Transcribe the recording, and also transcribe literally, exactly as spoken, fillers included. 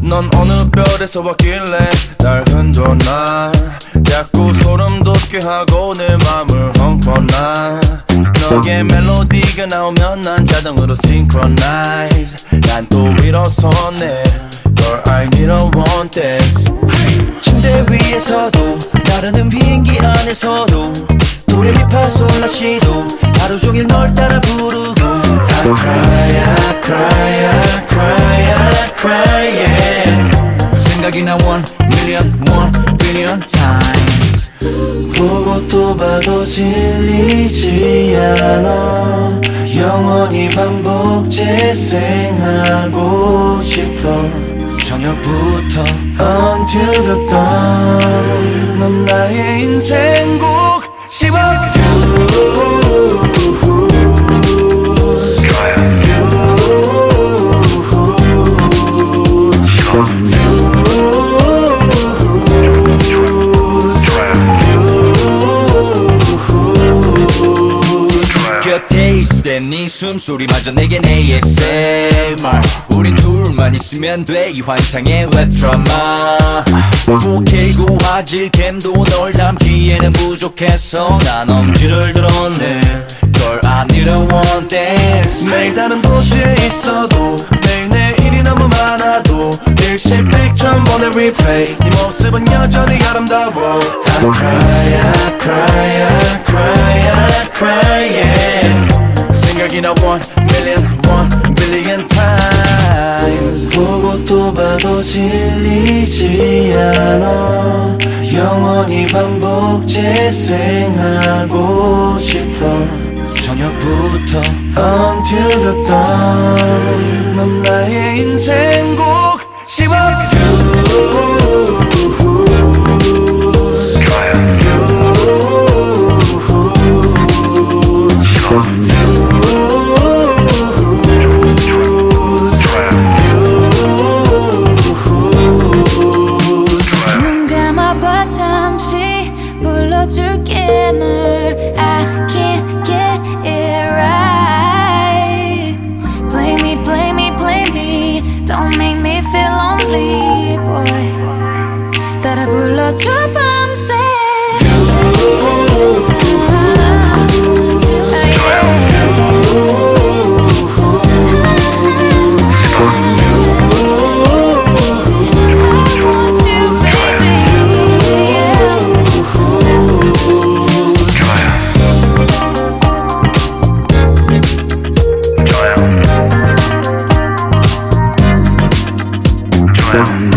넌 어느 별에서 왔길래 날 흔들어놔. 자꾸 소름 돋게 하고 내 맘을 헝퍼나. 너의 멜로디가 나오면 난 자동으로 synchronize. 난 또 일어서네. Girl I need a one dance. 침대 위에서도 나르는 비행기 안에서도 도레미파솔라시도 하루 종일 널 따라 부르고 I cry I cry I cry I cry yeah. 생각이 나 one million one billion times. 보고 또 봐도 질리지 않아. 영원히 반복 재생하고 싶어. 저녁부터 until the dawn. 넌 나의 인생곡 시작. 곁에 있을 때 네 숨소리마저 내겐 에이에스엠알. 우린 둘만 있으면 돼 이 환상의 웹드라마. 포케이 고화질 캠도 널 담기에는 부족해서 난 엄지를 들었네. Girl I need a one dance. 매일 다른 도시에 있어도 매일 내일이 너무 많아도 일시백천 번의 replay. 네 모습은 여전히 아름다워. I cry I cry I cry I cry yeah. 생각이 나 one million one billion times. 보고 또 봐도 질리지 않아. 영원히 반복 재생하고 싶어. 저녁부터 until the dawn. 넌 나의 인생곡 시작. 눈 감아봐 잠시 불러줄게 널. I can't get it right. Play me, play me, play me. Don't make me feel lonely, boy. 따라 불러줘 밤새. 좋아요.